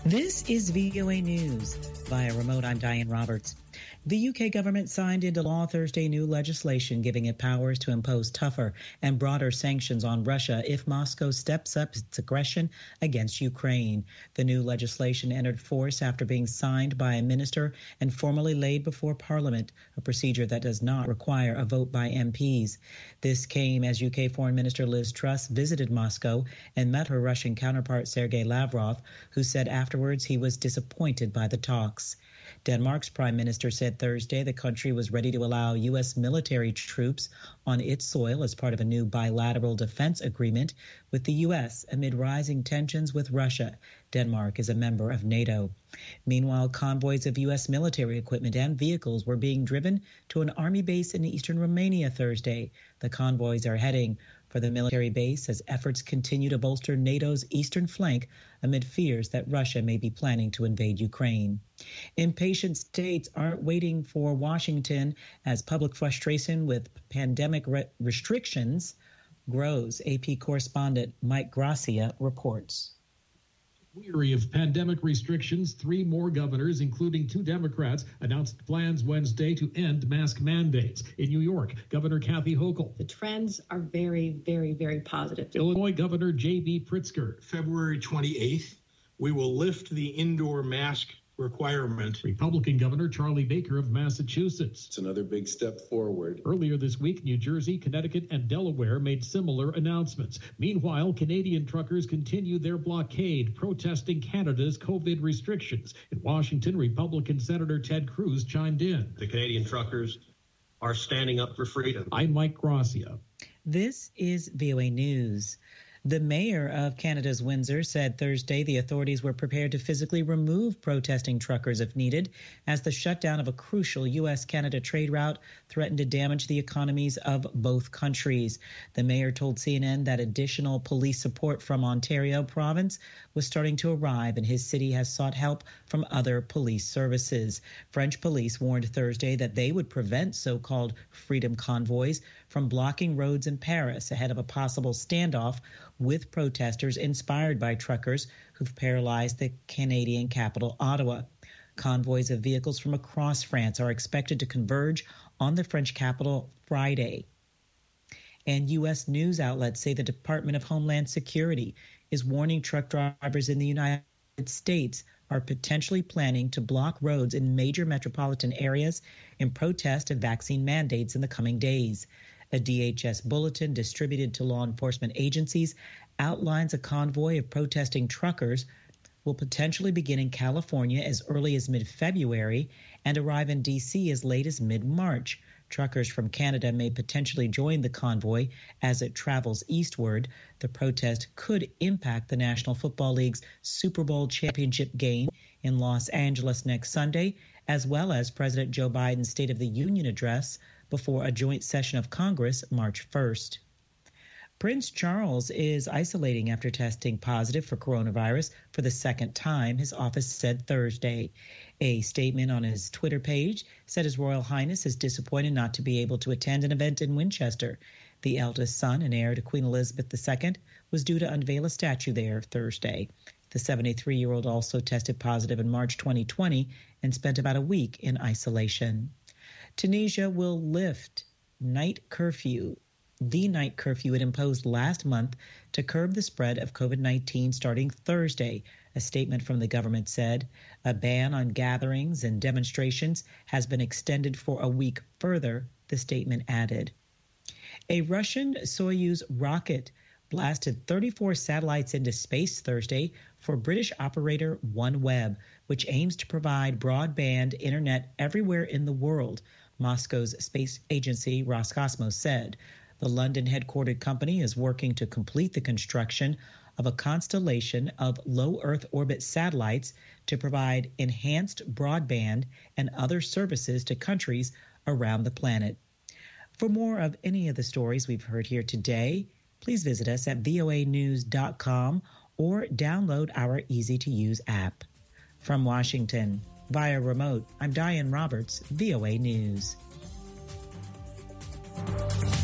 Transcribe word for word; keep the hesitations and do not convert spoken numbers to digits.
This is V O A News. Via remote, I'm Diane Roberts. The U K government signed into law Thursday new legislation giving it powers to impose tougher and broader sanctions on Russia if Moscow steps up its aggression against Ukraine. The new legislation entered force after being signed by a minister and formally laid before Parliament, a procedure that does not require a vote by M Ps. This came as U K Foreign Minister Liz Truss visited Moscow and met her Russian counterpart Sergei Lavrov, who said afterwards he was disappointed by the talks. Denmark's prime minister said Thursday the country was ready to allow U S military troops on its soil as part of a new bilateral defense agreement with the U S amid rising tensions with Russia. Denmark is a member of NATO. Meanwhile, convoys of U S military equipment and vehicles were being driven to an army base in eastern Romania Thursday. The convoys are heading for the military base as efforts continue to bolster NATO's eastern flank amid fears that Russia may be planning to invade Ukraine. Impatient states aren't waiting for Washington as public frustration with pandemic re- restrictions grows. A P correspondent Mike Gracia reports. Weary of pandemic restrictions, three more governors, including two Democrats, announced plans Wednesday to end mask mandates. In New York, Governor Kathy Hochul. The trends are very, very, very positive. Illinois Governor J B Pritzker. February twenty-eighth, we will lift the indoor mask requirement. Republican Governor Charlie Baker of Massachusetts. It's another big step forward. Earlier this week, New Jersey, Connecticut, and Delaware made similar announcements. Meanwhile, Canadian truckers continue their blockade, protesting Canada's COVID restrictions. In Washington, Republican Senator Ted Cruz chimed in. The Canadian truckers are standing up for freedom. I'm Mike Gracia. This is V O A News. The mayor of Canada's Windsor said Thursday the authorities were prepared to physically remove protesting truckers if needed, as the shutdown of a crucial U S Canada trade route threatened to damage the economies of both countries. The mayor told C N N that additional police support from Ontario province was starting to arrive, and his city has sought help from other police services. French police warned Thursday that they would prevent so-called freedom convoys from blocking roads in Paris ahead of a possible standoff with protesters inspired by truckers who've paralyzed the Canadian capital, Ottawa. Convoys of vehicles from across France are expected to converge on the French capital Friday. And U S news outlets say the Department of Homeland Security is warning truck drivers in the United States are potentially planning to block roads in major metropolitan areas in protest of vaccine mandates in the coming days. A D H S bulletin distributed to law enforcement agencies outlines a convoy of protesting truckers will potentially begin in California as early as mid-February and arrive in D C as late as mid-March. Truckers from Canada may potentially join the convoy as it travels eastward. The protest could impact the National Football League's Super Bowl championship game in Los Angeles next Sunday, as well as President Joe Biden's State of the Union address before a joint session of Congress March first. Prince Charles is isolating after testing positive for coronavirus for the second time, his office said Thursday. A statement on his Twitter page said His Royal Highness is disappointed not to be able to attend an event in Winchester. The eldest son and heir to Queen Elizabeth the Second was due to unveil a statue there Thursday. The seventy-three-year-old also tested positive in March twenty twenty and spent about a week in isolation. Tunisia will lift night curfew, the night curfew it imposed last month to curb the spread of COVID nineteen starting Thursday, a statement from the government said. A ban on gatherings and demonstrations has been extended for a week further, the statement added. A Russian Soyuz rocket blasted thirty-four satellites into space Thursday for British operator OneWeb, which aims to provide broadband internet everywhere in the world, Moscow's space agency Roscosmos said. The London-headquartered company is working to complete the construction of a constellation of low Earth orbit satellites to provide enhanced broadband and other services to countries around the planet. For more of any of the stories we've heard here today, please visit us at V O A news dot com or download our easy-to-use app. From Washington, via remote, I'm Diane Roberts, V O A News.